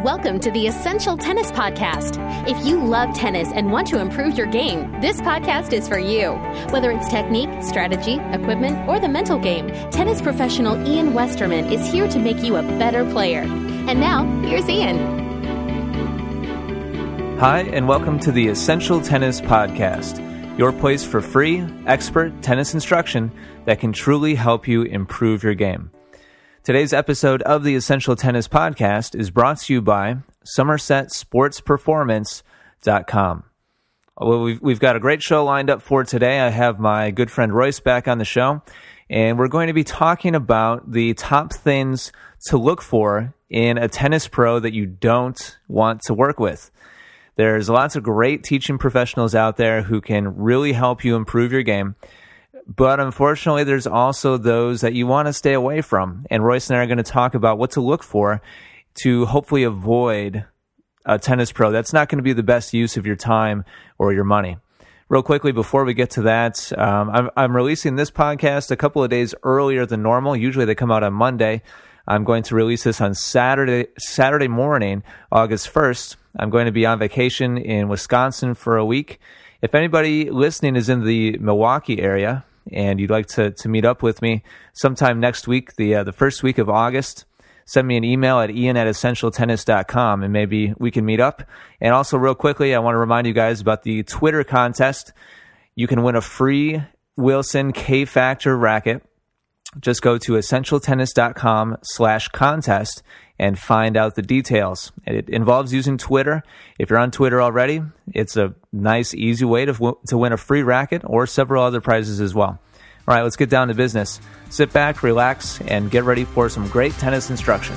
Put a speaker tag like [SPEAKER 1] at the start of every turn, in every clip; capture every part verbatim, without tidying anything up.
[SPEAKER 1] Welcome to the Essential Tennis Podcast. If you love tennis and want to improve your game, this podcast is for you. Whether it's technique, strategy, equipment, or the mental game, tennis professional Ian Westerman is here to make you a better player. And now, here's Ian.
[SPEAKER 2] Hi, and welcome to the Essential Tennis Podcast, your place for free, expert tennis instruction that can truly help you improve your game. Today's episode of the Essential Tennis Podcast is brought to you by Somerset Sports Performance dot com. Well, we've, we've got a great show lined up for today. I have my good friend Royce back on the show, and we're going to be talking about the top things to look for in a tennis pro that you don't want to work with. There's lots of great teaching professionals out there who can really help you improve your game. But unfortunately, there's also those that you want to stay away from. And Royce and I are going to talk about what to look for to hopefully avoid a tennis pro. That's not going to be the best use of your time or your money. Real quickly, before we get to that, um, I'm, I'm releasing this podcast a couple of days earlier than normal. Usually they come out on Monday. I'm going to release this on Saturday, Saturday morning, August first. I'm going to be on vacation in Wisconsin for a week. If anybody listening is in the Milwaukee area, and you'd like to, to meet up with me sometime next week, the uh, the first week of August, send me an email at ian at essential tennis dot com, and maybe we can meet up. And also, real quickly, I want to remind you guys about the Twitter contest. You can win a free Wilson K-Factor racket. Just go to essential tennis dot com slash contest and find out the details. It involves using Twitter. If you're on Twitter already, it's a nice, easy way to, w- to win a free racket or several other prizes as well. All right, let's get down to business. Sit back, relax, and get ready for some great tennis instruction.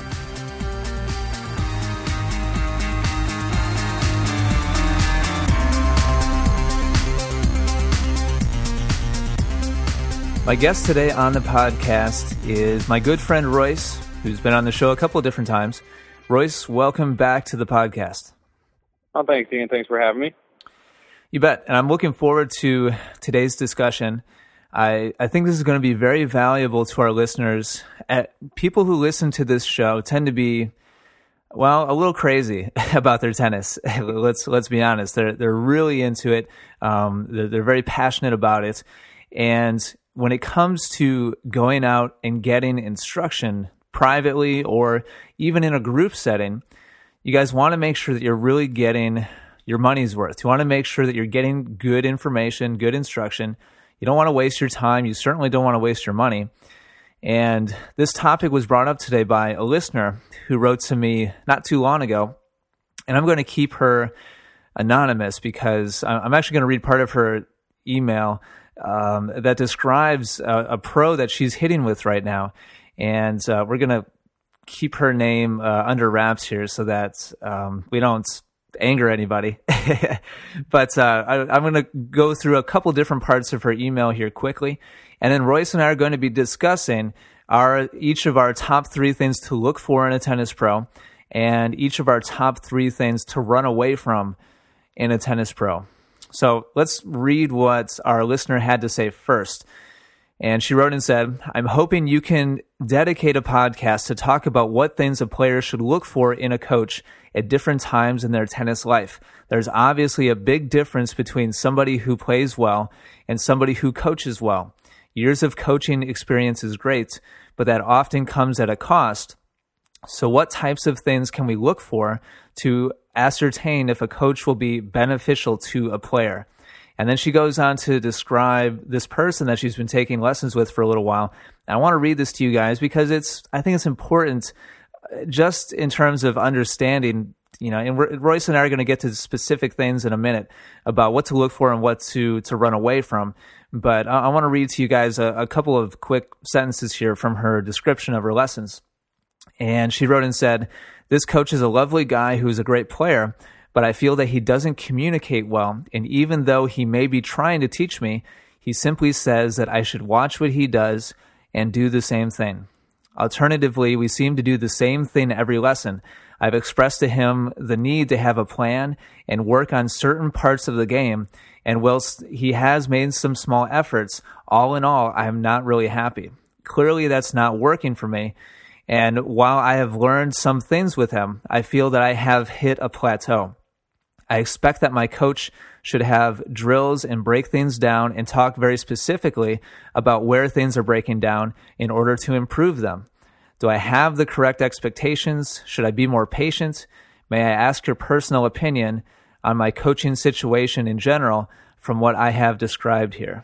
[SPEAKER 2] My guest today on the podcast is my good friend Royce, who's been on the show a couple of different times. Royce, welcome back to the podcast.
[SPEAKER 3] Oh, thanks, Ian. Thanks for having me.
[SPEAKER 2] You bet. And I'm looking forward to today's discussion. I, I think this is going to be very valuable to our listeners. At, people who listen to this show tend to be, well, a little crazy about their tennis. let's let's be honest. They're they're really into it. Um, they're, they're very passionate about it. And when it comes to going out and getting instruction privately or even in a group setting, you guys want to make sure that you're really getting your money's worth. You want to make sure that you're getting good information, good instruction. You don't want to waste your time. You certainly don't want to waste your money. And this topic was brought up today by a listener who wrote to me not too long ago. And I'm going to keep her anonymous because I'm actually going to read part of her email um, that describes a, a pro that she's hitting with right now. And uh, we're going to keep her name uh, under wraps here so that um, we don't anger anybody. But uh, I, I'm going to go through a couple different parts of her email here quickly. And then Royce and I are going to be discussing our each of our top three things to look for in a tennis pro and each of our top three things to run away from in a tennis pro. So let's read what our listener had to say first. And she wrote and said, I'm hoping you can dedicate a podcast to talk about what things a player should look for in a coach at different times in their tennis life. There's obviously a big difference between somebody who plays well and somebody who coaches well. Years of coaching experience is great, but that often comes at a cost. So what types of things can we look for to ascertain if a coach will be beneficial to a player? And then she goes on to describe this person that she's been taking lessons with for a little while. And I want to read this to you guys because it's, I think it's important just in terms of understanding, you know, and Royce and I are going to get to specific things in a minute about what to look for and what to, to run away from. But I, I want to read to you guys a, a couple of quick sentences here from her description of her lessons. And she wrote and said, this coach is a lovely guy who's a great player, but I feel that he doesn't communicate well, and even though he may be trying to teach me, he simply says that I should watch what he does and do the same thing. Alternatively, we seem to do the same thing every lesson. I've expressed to him the need to have a plan and work on certain parts of the game, and whilst he has made some small efforts, all in all, I am not really happy. Clearly, that's not working for me, And while I have learned some things with him, I feel that I have hit a plateau. I expect that my coach should have drills and break things down and talk very specifically about where things are breaking down in order to improve them. Do I have the correct expectations? Should I be more patient? May I ask your personal opinion on my coaching situation in general from what I have described here?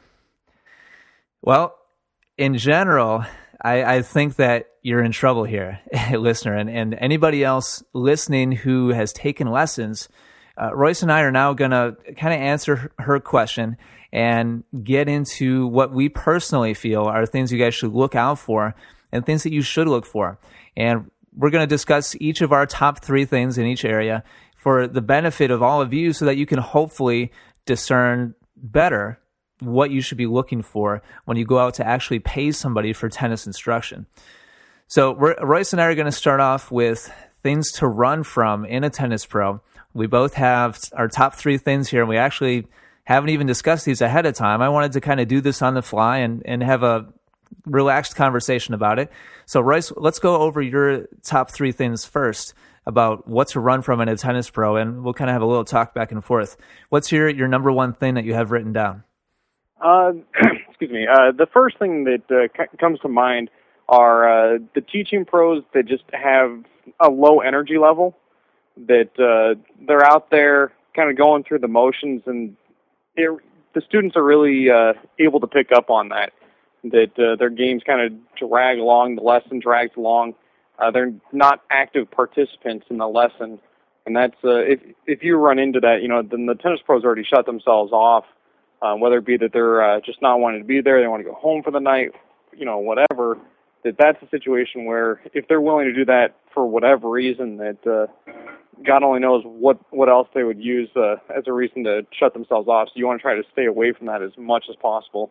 [SPEAKER 2] Well, in general, I, I think that you're in trouble here, listener, and, and anybody else listening who has taken lessons. Uh, Royce and I are now going to kind of answer her question and get into what we personally feel are things you guys should look out for and things that you should look for. And we're going to discuss each of our top three things in each area for the benefit of all of you so that you can hopefully discern better what you should be looking for when you go out to actually pay somebody for tennis instruction. So we're, Royce and I are going to start off with things to run from in a tennis pro. We both have our top three things here, and we actually haven't even discussed these ahead of time. I wanted to kind of do this on the fly and, and have a relaxed conversation about it. So Royce, let's go over your top three things first about what to run from in a tennis pro, and we'll kind of have a little talk back and forth. What's your, your number one thing that you have written down?
[SPEAKER 3] Uh, excuse me. Uh, the first thing that uh, c- comes to mind are uh, the teaching pros that just have a low energy level, that uh, they're out there kind of going through the motions, and it, the students are really uh, able to pick up on that, that uh, their games kind of drag along, the lesson drags along. Uh, they're not active participants in the lesson, and that's uh, if if you run into that, you know, then the tennis pros already shut themselves off. Um, whether it be that they're uh, just not wanting to be there, they want to go home for the night, you know, whatever, that that's a situation where if they're willing to do that for whatever reason, that uh, God only knows what, what else they would use uh, as a reason to shut themselves off. So you want to try to stay away from that as much as possible.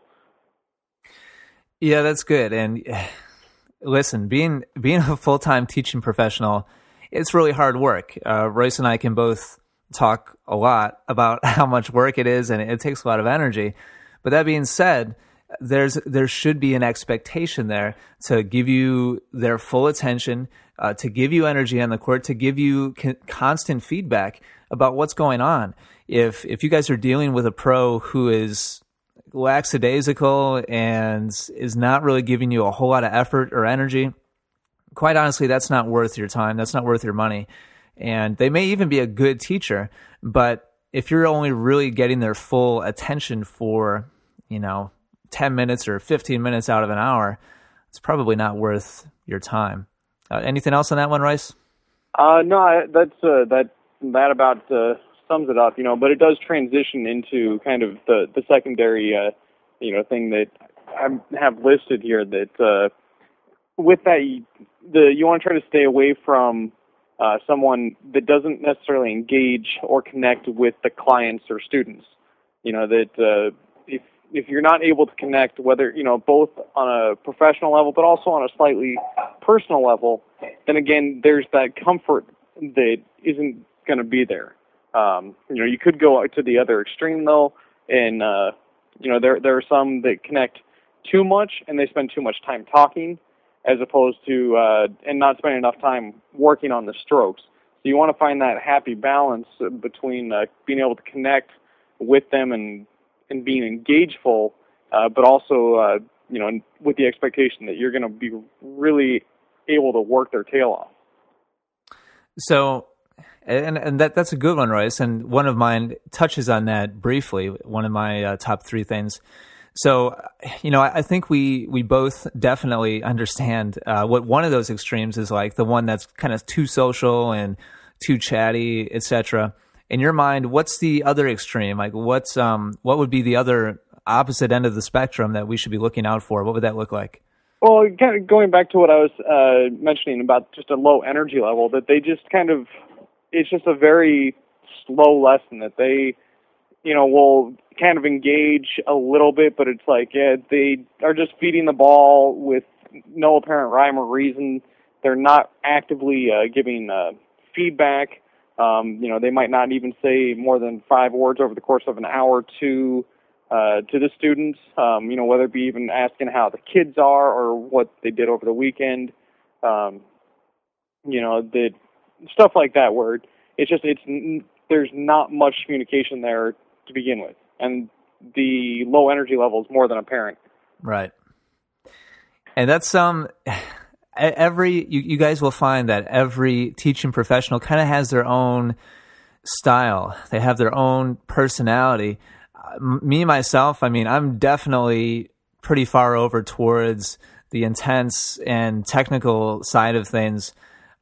[SPEAKER 2] Yeah, that's good. And listen, being being a full-time teaching professional, it's really hard work. Uh, Royce and I can both talk a lot about how much work it is, and it takes a lot of energy. But that being said, there's there should be an expectation there to give you their full attention, uh, to give you energy on the court, to give you con- constant feedback about what's going on. If if you guys are dealing with a pro who is lackadaisical and is not really giving you a whole lot of effort or energy, quite honestly, that's not worth your time. That's not worth your money. And they may even be a good teacher, but if you're only really getting their full attention for, you know, ten minutes or fifteen minutes out of an hour, it's probably not worth your time. Uh, anything else on that one, Royce?
[SPEAKER 3] Uh, no, I, that's uh, that that about uh, sums it up, you know. But it does transition into kind of the the secondary, uh, you know, thing that I have listed here. That uh, with that, the you want to try to stay away from Uh, someone that doesn't necessarily engage or connect with the clients or students. You know, that uh, if if you're not able to connect, whether, you know, both on a professional level but also on a slightly personal level, then again, there's that comfort that isn't going to be there. Um, you know, you could go to the other extreme, though, and, uh, you know, there there are some that connect too much and they spend too much time talking, as opposed to, uh, and not spending enough time working on the strokes. So you want to find that happy balance between uh, being able to connect with them and, and being engageful, uh, but also, uh, you know, with the expectation that you're going to be really able to work their tail off.
[SPEAKER 2] So, and, and that that's a good one, Royce, and one of mine touches on that briefly, one of my uh, top three things. So, you know, I think we, we both definitely understand uh, what one of those extremes is like, the one that's kind of too social and too chatty, et cetera. In your mind, what's the other extreme? Like, what's um, what would be the other opposite end of the spectrum that we should be looking out for? What would that look like?
[SPEAKER 3] Well, kind of going back to what I was uh, mentioning about just a low energy level, that they just kind of, it's just a very slow lesson that they, you know, will kind of engage a little bit, but it's like, yeah, they are just feeding the ball with no apparent rhyme or reason. They're not actively uh, giving uh, feedback. Um, you know, they might not even say more than five words over the course of an hour to uh, to the students, um, you know, whether it be even asking how the kids are or what they did over the weekend. um, you know, the stuff like that, where it's just it's there's not much communication there to begin with, and the low energy level is more than apparent.
[SPEAKER 2] Right, and that's um. Every you, you guys will find that every teaching professional kind of has their own style. They have their own personality. Uh, me myself, I mean, I'm definitely pretty far over towards the intense and technical side of things.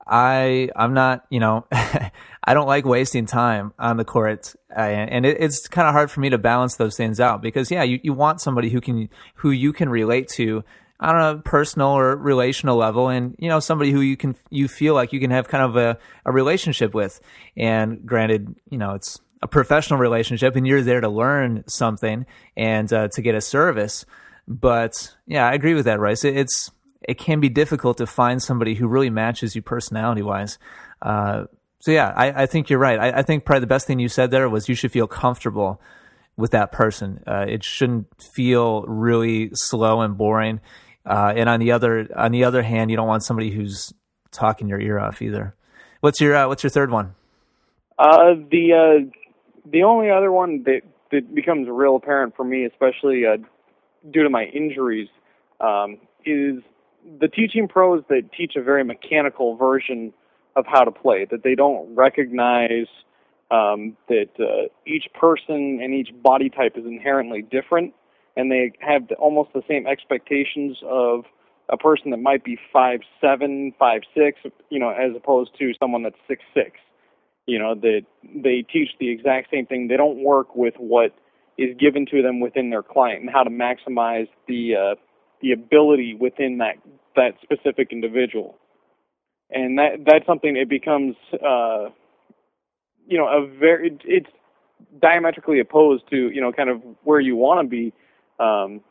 [SPEAKER 2] I I'm not, you know, I don't like wasting time on the court, uh, and it, it's kind of hard for me to balance those things out because yeah, you, you want somebody who can who you can relate to on a personal or relational level, and you know somebody who you can you feel like you can have kind of a, a relationship with. And granted, you know it's a professional relationship, and you're there to learn something and uh, to get a service. But yeah, I agree with that, Rice. It, it's it can be difficult to find somebody who really matches you personality wise. Uh, so yeah, I, I think you're right. I, I think probably the best thing you said there was you should feel comfortable with that person. Uh, it shouldn't feel really slow and boring. Uh, and on the other on the other hand, you don't want somebody who's talking your ear off either. What's your uh, what's your third one?
[SPEAKER 3] Uh, the uh, the only other one that, that becomes real apparent for me, especially uh, due to my injuries, um, is the teaching pros that teach a very mechanical version of how to play. That they don't recognize um, that uh, each person and each body type is inherently different. And they have the, almost the same expectations of a person that might be five seven, five six, you know, as opposed to someone that's six six. You know, that they teach the exact same thing. They don't work with what is given to them within their client and how to maximize the uh, the ability within that that specific individual. And that that's something it becomes, uh, you know, a very it's diametrically opposed to you know kind of where you want to be. Um,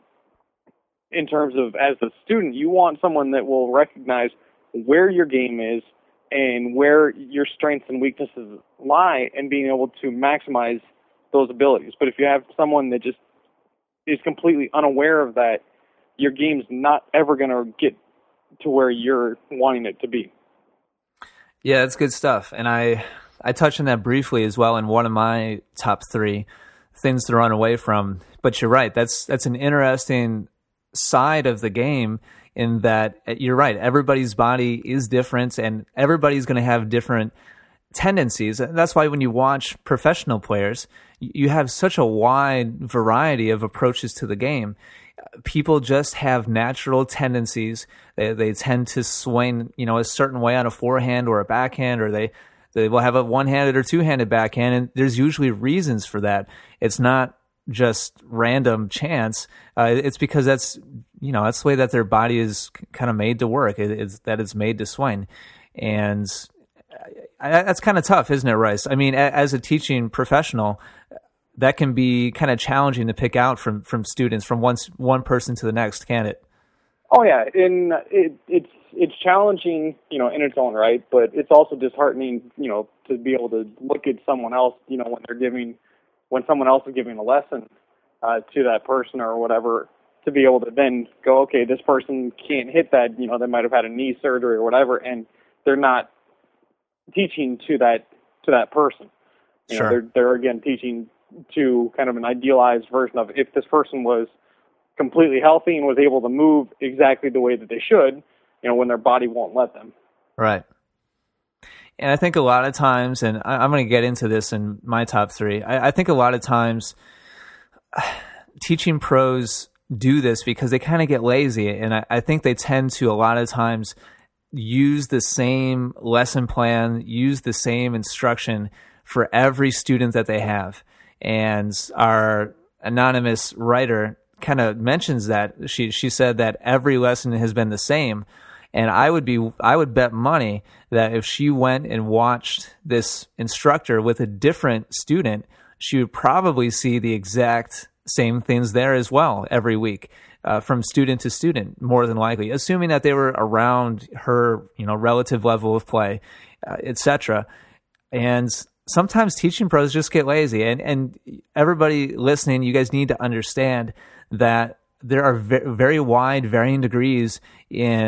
[SPEAKER 3] in terms of, as a student, you want someone that will recognize where your game is and where your strengths and weaknesses lie and being able to maximize those abilities. But if you have someone that just is completely unaware of that, your game's not ever going to get to where you're wanting it to be.
[SPEAKER 2] Yeah, that's good stuff. And I, I touched on that briefly as well in one of my top three things to run away from. But you're right. That's that's an interesting side of the game in that you're right. Everybody's body is different and everybody's going to have different tendencies. That's why when you watch professional players, you have such a wide variety of approaches to the game. People just have natural tendencies. They, they tend to swing, you know, a certain way on a forehand or a backhand, or they They will have a one-handed or two-handed backhand, and there's usually reasons for that. It's not just random chance. Uh, it's because that's, you know, that's the way that their body is kind of made to work. It, it's that it's made to swing, and I, that's kind of tough, isn't it, Rice? I mean, a, as a teaching professional, that can be kind of challenging to pick out from from students, from one one person to the next, can't it?
[SPEAKER 3] Oh yeah, and it, it's it's challenging, you know, in its own right, but it's also disheartening, you know, to be able to look at someone else, you know, when they're giving, when someone else is giving a lesson uh, to that person or whatever, to be able to then go, okay, this person can't hit that, you know, they might have had a knee surgery or whatever, and they're not teaching to that to that person. You
[SPEAKER 2] sure.
[SPEAKER 3] know, they're they're again teaching to kind of an idealized version of if this person was completely healthy and was able to move exactly the way that they should, you know, when their body won't let them.
[SPEAKER 2] Right. And I think a lot of times, and I, I'm going to get into this in my top three, I, I think a lot of times uh, teaching pros do this because they kind of get lazy. And I, I think they tend to a lot of times use the same lesson plan, use the same instruction for every student that they have. And our anonymous writer kind of mentions that. She she said that every lesson has been the same. And I would be I would bet money that if she went and watched this instructor with a different student, she would probably see the exact same things there as well every week, uh, from student to student, more than likely, assuming that they were around her, you know, relative level of play, uh, et cetera. And sometimes teaching pros just get lazy, and and everybody listening, you guys need to understand that there are very wide varying degrees in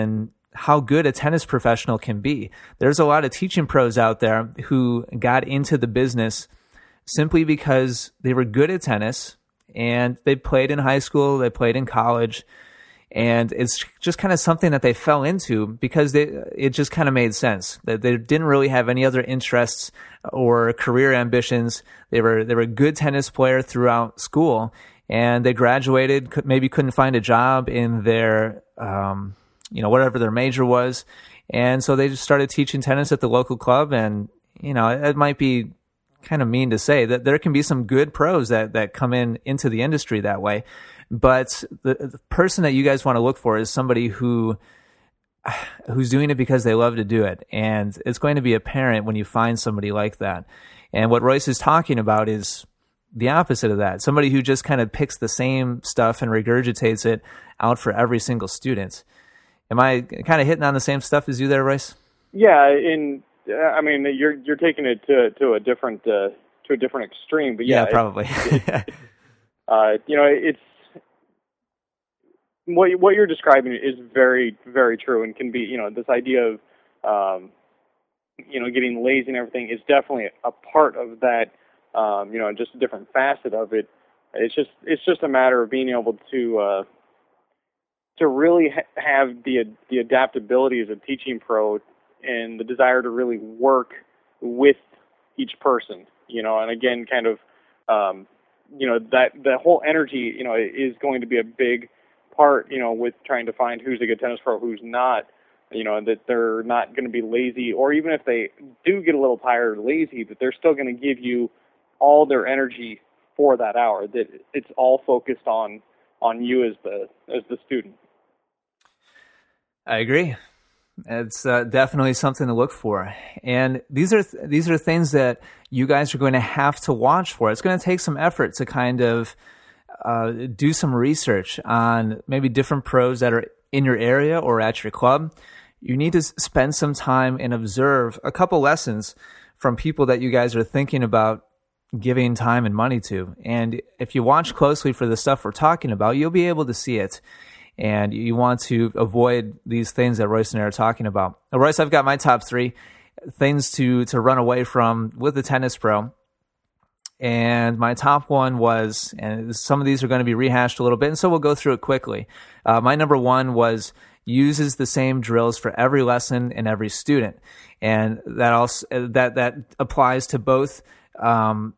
[SPEAKER 2] how good a tennis professional can be. There's a lot of teaching pros out there who got into the business simply because they were good at tennis and they played in high school, they played in college, and it's just kind of something that they fell into because they, it just kind of made sense. That they didn't really have any other interests or career ambitions. They were they were a good tennis player throughout school, and they graduated, maybe couldn't find a job in their, um, you know, whatever their major was, and so they just started teaching tennis at the local club. And you know, it might be kind of mean to say that there can be some good pros that that come in into the industry that way. But the, the person that you guys want to look for is somebody who who's doing it because they love to do it. And it's going to be apparent when you find somebody like that. And what Royce is talking about is the opposite of that. Somebody who just kind of picks the same stuff and regurgitates it out for every single student. Am I kind of hitting on the same stuff as you there, Royce?
[SPEAKER 3] Yeah, in I mean you're you're taking it to to a different uh, to a different extreme, but yeah,
[SPEAKER 2] yeah probably.
[SPEAKER 3] It, it, uh, you know, it's What what you're describing is very, very true, and can be, you know, this idea of, um, you know, getting lazy and everything is definitely a part of that, um, you know, just a different facet of it. It's just it's just a matter of being able to uh, to really ha- have the the adaptability as a teaching pro and the desire to really work with each person, you know, and again, kind of, um, you know, that the whole energy, you know, is going to be a big part, you know, with trying to find who's a good tennis pro, who's not, you know, that they're not going to be lazy, or even if they do get a little tired or lazy, that they're still going to give you all their energy for that hour, that it's all focused on, on you as the, as the student.
[SPEAKER 2] I agree. It's uh, definitely something to look for. And these are, th- these are things that you guys are going to have to watch for. It's going to take some effort to kind of Uh, do some research on maybe different pros that are in your area or at your club. You need to s- spend some time and observe a couple lessons from people that you guys are thinking about giving time and money to. And if you watch closely for the stuff we're talking about, you'll be able to see it. And you want to avoid these things that Royce and I are talking about. Now, Royce, I've got my top three things to, to run away from with the tennis pro. And my top one was, and some of these are going to be rehashed a little bit, and so we'll go through it quickly. Uh, my number one was uses the same drills for every lesson and every student, and that also that that applies to both um,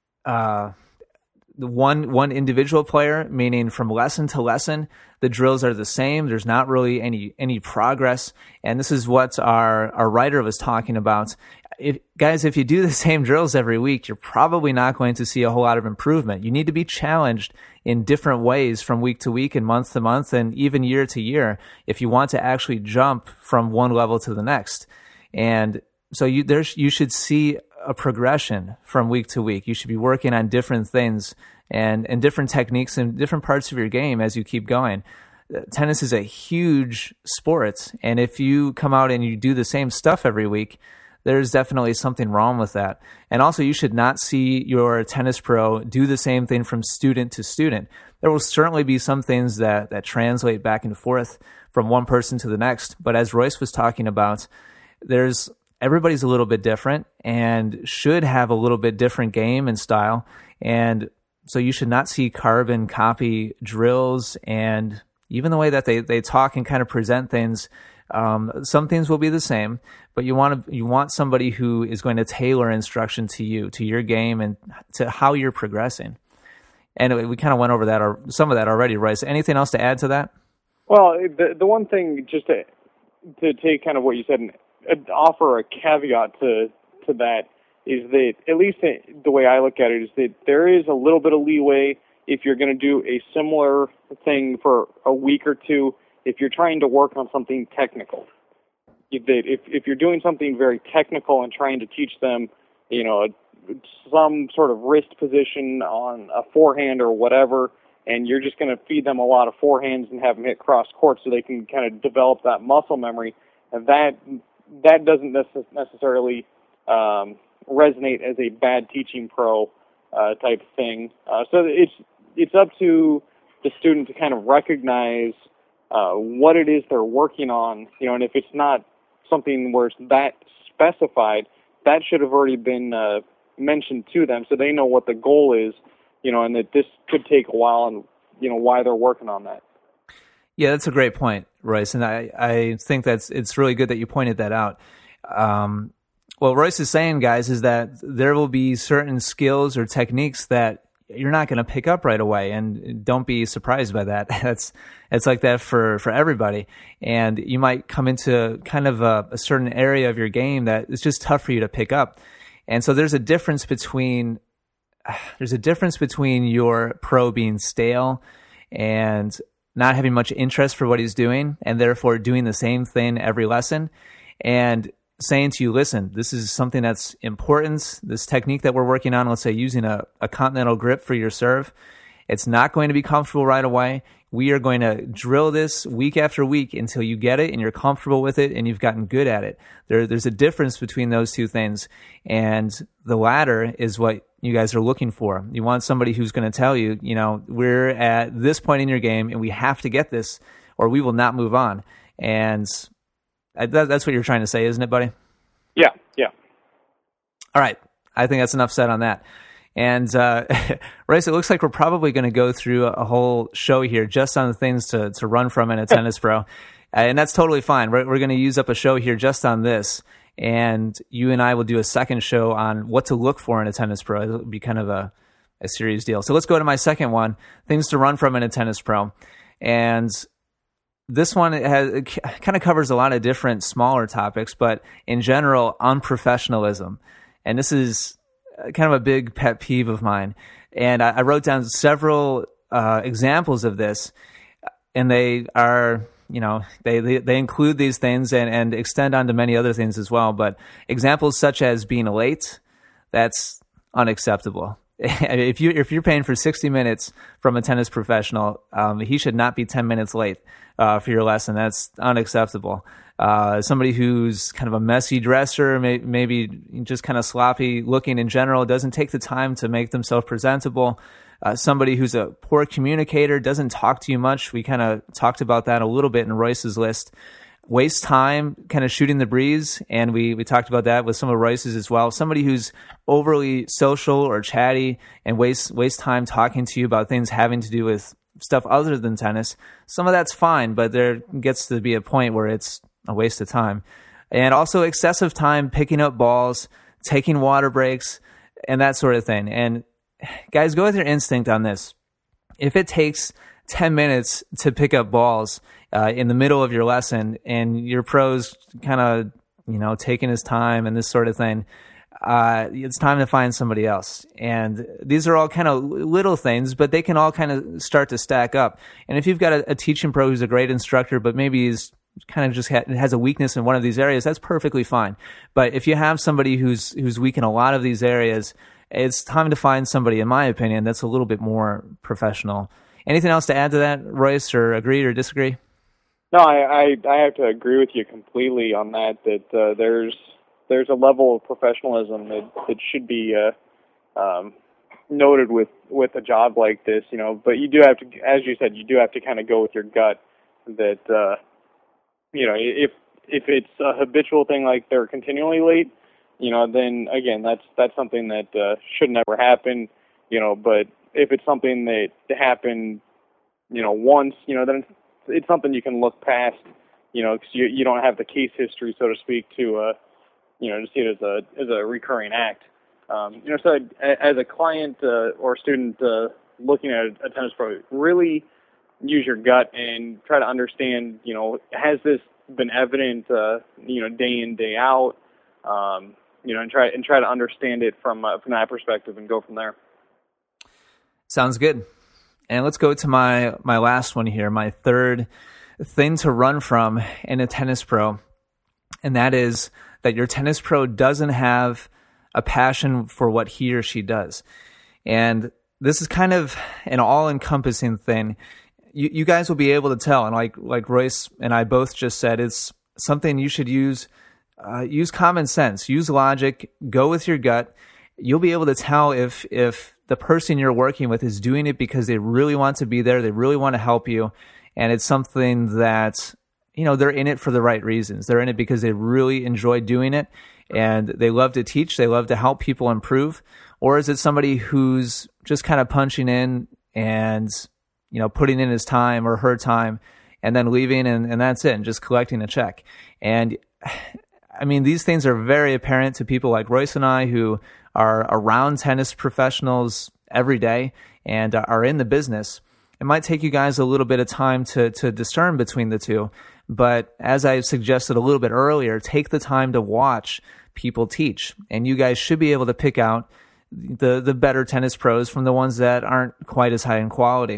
[SPEAKER 2] uh, the one one individual player, meaning from lesson to lesson, the drills are the same. There's not really any any progress, and this is what our our writer was talking about. If, guys, if you do the same drills every week, you're probably not going to see a whole lot of improvement. You need to be challenged in different ways from week to week and month to month and even year to year if you want to actually jump from one level to the next. And so you there's you should see a progression from week to week. You should be working on different things and, and different techniques and different parts of your game as you keep going. Tennis is a huge sport, and if you come out and you do the same stuff every week, there's definitely something wrong with that. And also, you should not see your tennis pro do the same thing from student to student. There will certainly be some things that, that translate back and forth from one person to the next. But as Royce was talking about, there's everybody's a little bit different and should have a little bit different game and style. And so you should not see carbon copy drills and even the way that they, they talk and kind of present things. Um, some things will be the same, but you want to you want somebody who is going to tailor instruction to you, to your game, and to how you're progressing. And we kind of went over that or some of that already, right? So anything else to add to that?
[SPEAKER 3] Well, the the one thing, just to to take kind of what you said and offer a caveat to to that, is that at least the way I look at it is that there is a little bit of leeway if you're going to do a similar thing for a week or two. If you're trying to work on something technical, if, if if you're doing something very technical and trying to teach them, you know, some sort of wrist position on a forehand or whatever, and you're just going to feed them a lot of forehands and have them hit cross court so they can kind of develop that muscle memory, and that that doesn't necess- necessarily um, resonate as a bad teaching pro uh, type thing. Uh, so it's it's up to the student to kind of recognize uh, what it is they're working on, you know, and if it's not something where it's that specified, that should have already been uh, mentioned to them so they know what the goal is, you know, and that this could take a while and, you know, why they're working on that.
[SPEAKER 2] Yeah, that's a great point, Royce, and I, I think that's it's really good that you pointed that out. Um, what Royce is saying, guys, is that there will be certain skills or techniques that you're not going to pick up right away, and don't be surprised by that. That's it's like that for, for everybody, and you might come into kind of a, a certain area of your game that it's just tough for you to pick up, and so there's a difference between there's a difference between your pro being stale and not having much interest for what he's doing, and therefore doing the same thing every lesson, and saying to you, listen, this is something that's important. This technique that we're working on, let's say using a, a continental grip for your serve, it's not going to be comfortable right away. We are going to drill this week after week until you get it and you're comfortable with it and you've gotten good at it. There, there's a difference between those two things. And the latter is what you guys are looking for. You want somebody who's going to tell you, you know, we're at this point in your game and we have to get this or we will not move on. And that's what you're trying to say, isn't it, buddy?
[SPEAKER 3] Yeah, yeah.
[SPEAKER 2] All right. I think that's enough said on that. And, uh, Royce, it looks like we're probably going to go through a whole show here just on the things to, to run from in a tennis pro. Uh, and that's totally fine. We're, we're going to use up a show here just on this. And you and I will do a second show on what to look for in a tennis pro. It'll be kind of a, a serious deal. So let's go to my second one, things to run from in a tennis pro. And this one has, it kind of covers a lot of different smaller topics, but in general, unprofessionalism. And this is kind of a big pet peeve of mine. And I, I wrote down several uh, examples of this, and they are, you know, they, they, they include these things and, and extend on to many other things as well. But examples such as being late, that's unacceptable. If you if you're paying for sixty minutes from a tennis professional, um, he should not be ten minutes late uh, for your lesson. That's unacceptable. Uh, somebody who's kind of a messy dresser, may, maybe just kind of sloppy looking in general, doesn't take the time to make themselves presentable. Uh, somebody who's a poor communicator, doesn't talk to you much. We kind of talked about that a little bit in Royce's list. Waste time kind of shooting the breeze, and we, we talked about that with some of Royce's as well. Somebody who's overly social or chatty and waste waste time talking to you about things having to do with stuff other than tennis. Some of that's fine, but there gets to be a point where it's a waste of time. And also excessive time picking up balls, taking water breaks, and that sort of thing. And guys, go with your instinct on this. If it takes ten minutes to pick up balls uh, in the middle of your lesson and your pro's kind of, you know, taking his time and this sort of thing, uh, it's time to find somebody else. And these are all kind of little things, but they can all kind of start to stack up. And if you've got a, a teaching pro who's a great instructor, but maybe he's kind of just ha- has a weakness in one of these areas, that's perfectly fine. But if you have somebody who's who's weak in a lot of these areas, it's time to find somebody, in my opinion, that's a little bit more professional. Anything else to add to that, Royce, or agree or disagree?
[SPEAKER 3] No, I, I, I have to agree with you completely on that, that uh, there's there's a level of professionalism that, that should be uh, um, noted with, with a job like this, you know, but you do have to, as you said, you do have to kind of go with your gut that, uh, you know, if if it's a habitual thing like they're continually late, you know, then, again, that's that's something that uh, should never happen, you know, but if it's something that happened, you know, once, you know, then it's, it's something you can look past, you know, because you, you don't have the case history, so to speak, to, uh, you know, to see it as a as a recurring act. Um, you know, so as a client uh, or student uh, looking at a tennis pro, really use your gut and try to understand, you know, has this been evident, uh, you know, day in, day out, um, you know, and try and try to understand it from uh, from that perspective and go from there.
[SPEAKER 2] Sounds good. And let's go to my, my last one here, my third thing to run from in a tennis pro, and that is that your tennis pro doesn't have a passion for what he or she does. And this is kind of an all-encompassing thing. You, you guys will be able to tell, and like like Royce and I both just said, it's something you should use. Uh, use common sense, use logic, go with your gut. You'll be able to tell if if the person you're working with is doing it because they really want to be there, they really want to help you, and it's something that, you know, they're in it for the right reasons. They're in it because they really enjoy doing it, and they love to teach. They love to help people improve. Or is it somebody who's just kind of punching in and, you know, putting in his time or her time and then leaving, and, and that's it, and just collecting a check? And I mean, these things are very apparent to people like Royce and I, who are around tennis professionals every day and are in the business. It might take you guys a little bit of time to to discern between the two. But as I suggested a little bit earlier, take the time to watch people teach. And you guys should be able to pick out the the better tennis pros from the ones that aren't quite as high in quality.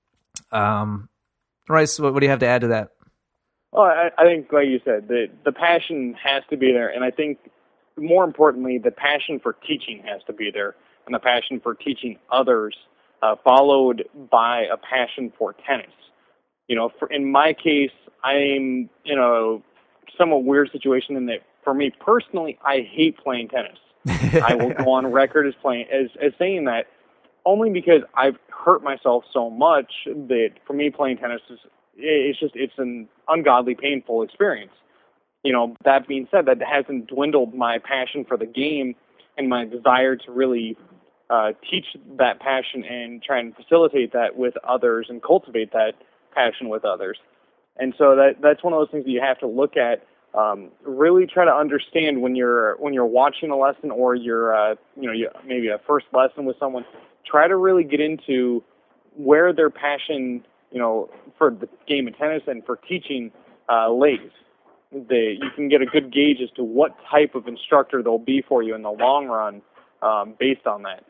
[SPEAKER 2] Um, Royce, what, what do you have to add to that?
[SPEAKER 3] Well, I, I think, like you said, the the passion has to be there, and I think more importantly, the passion for teaching has to be there, and the passion for teaching others, uh, followed by a passion for tennis. You know, for, in my case, I'm in a somewhat weird situation in that, for me personally, I hate playing tennis. I will go on record as playing as as saying that only because I've hurt myself so much that for me playing tennis is it's just it's an ungodly painful experience. You know, that being said, that hasn't dwindled my passion for the game and my desire to really uh, teach that passion and try and facilitate that with others and cultivate that passion with others. And so that that's one of those things that you have to look at. Um, really try to understand when you're when you're watching a lesson, or you're uh, you know you, maybe a first lesson with someone. Try to really get into where their passion, you know, for the game of tennis and for teaching uh, lays. They, you can get a good gauge as to what type of instructor they'll be for you in the long run, um, based on that.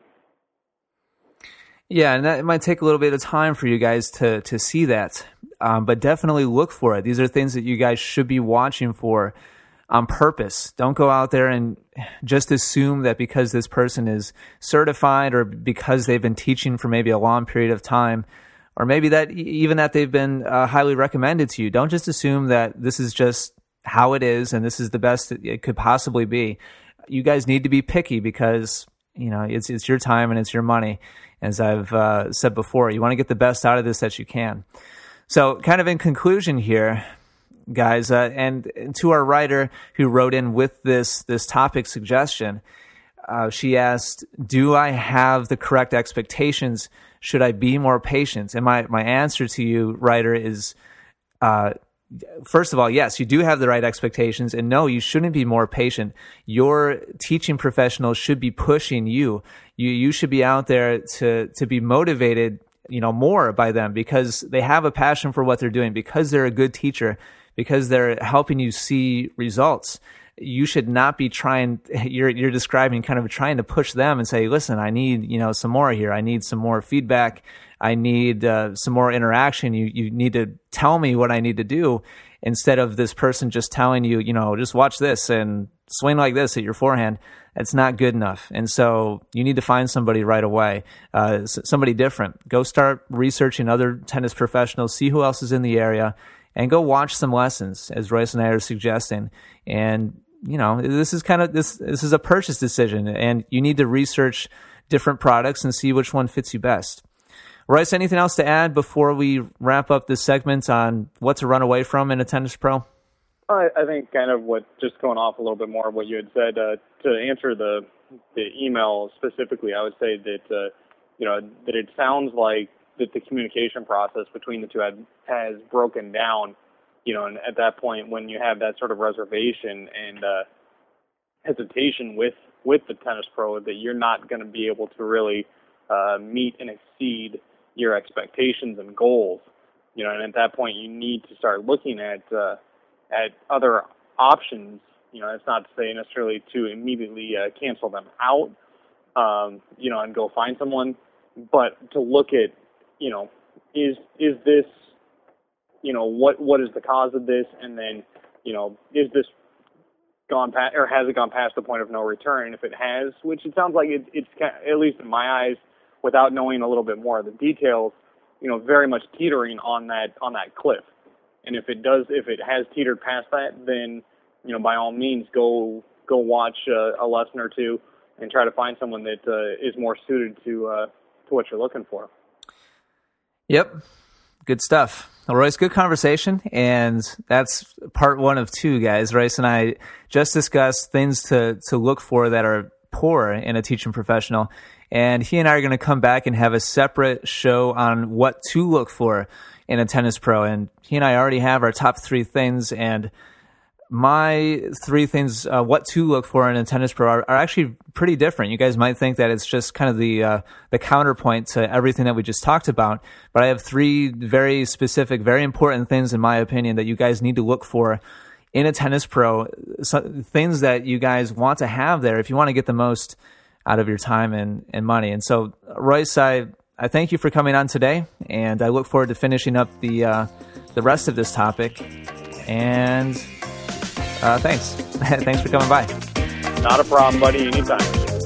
[SPEAKER 2] Yeah, and that, it might take a little bit of time for you guys to to see that. Um, but definitely look for it. These are things that you guys should be watching for on purpose. Don't go out there and just assume that because this person is certified, or because they've been teaching for maybe a long period of time, or maybe that even that they've been uh, highly recommended to you. Don't just assume that this is just how it is and this is the best it could possibly be. You guys need to be picky, because you know it's it's your time and it's your money. As I've uh, said before, you want to get the best out of this that you can. So kind of in conclusion here, guys, uh, and, and to our writer who wrote in with this this topic suggestion, uh, she asked, do I have the correct expectations? Should I be more patient? And my, my answer to you, writer, is, uh, first of all, yes, you do have the right expectations, and no, you shouldn't be more patient. Your teaching professionals should be pushing you. You you should be out there to to be motivated, you know, more by them, because they have a passion for what they're doing, because they're a good teacher, because they're helping you see results. You should not be trying, you're you're describing kind of trying to push them and say, listen, I need, you know, some more here. I need some more feedback. I need uh, some more interaction. You you need to tell me what I need to do, instead of this person just telling you, you know, just watch this and swing like this at your forehand. It's not good enough. And so you need to find somebody right away, uh, somebody different. Go start researching other tennis professionals, see who else is in the area, and go watch some lessons, as Royce and I are suggesting. And, you know, this is kind of, this, this is a purchase decision, and you need to research different products and see which one fits you best. Royce, anything else to add before we wrap up this segment on what to run away from in a tennis pro?
[SPEAKER 3] I, I think kind of what, just going off a little bit more of what you had said, uh, to answer the the email specifically, I would say that, uh, you know, that it sounds like that the communication process between the two had, has broken down, you know, and at that point when you have that sort of reservation and uh, hesitation with, with the tennis pro, that you're not going to be able to really uh, meet and exceed your expectations and goals, you know, and at that point you need to start looking at uh, at other options. You know, it's not to say necessarily to immediately uh, cancel them out, um, you know, and go find someone, but to look at, you know, is is this, you know, what what is the cause of this, and then, you know, is this gone past, or has it gone past the point of no return? And if it has, which it sounds like it, it's kind of, at least in my eyes, without knowing a little bit more of the details, you know, very much teetering on that on that cliff. And if it does, if it has teetered past that, then, you know, by all means, go go watch uh, a lesson or two and try to find someone that uh, is more suited to uh, to what you're looking for.
[SPEAKER 2] Yep. Good stuff. Well, Royce, good conversation, and that's part one of two, guys. Royce and I just discussed things to, to look for that are poor in a teaching professional, and he and I are going to come back and have a separate show on what to look for in a tennis pro, and he and I already have our top three things, and my three things, uh, what to look for in a tennis pro, are, are actually pretty different. You guys might think that it's just kind of the uh, the counterpoint to everything that we just talked about, but I have three very specific, very important things, in my opinion, that you guys need to look for in a tennis pro, so, things that you guys want to have there if you want to get the most out of your time and, and money. And so, Royce, I, I thank you for coming on today, and I look forward to finishing up the uh, the rest of this topic. And Uh, thanks. Thanks for coming by.
[SPEAKER 3] Not a problem, buddy. Anytime.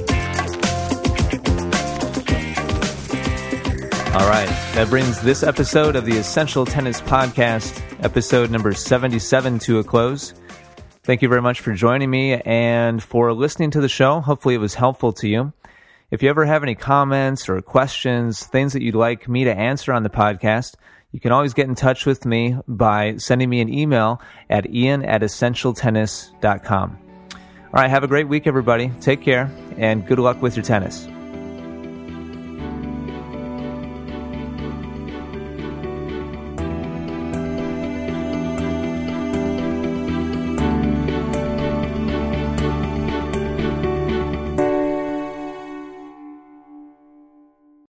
[SPEAKER 2] All right. That brings this episode of the Essential Tennis Podcast, episode number seventy-seven, to a close. Thank you very much for joining me and for listening to the show. Hopefully it was helpful to you. If you ever have any comments or questions, things that you'd like me to answer on the podcast, you can always get in touch with me by sending me an email at ian at essential tennis dot com. All right, have a great week, everybody. Take care, and good luck with your tennis.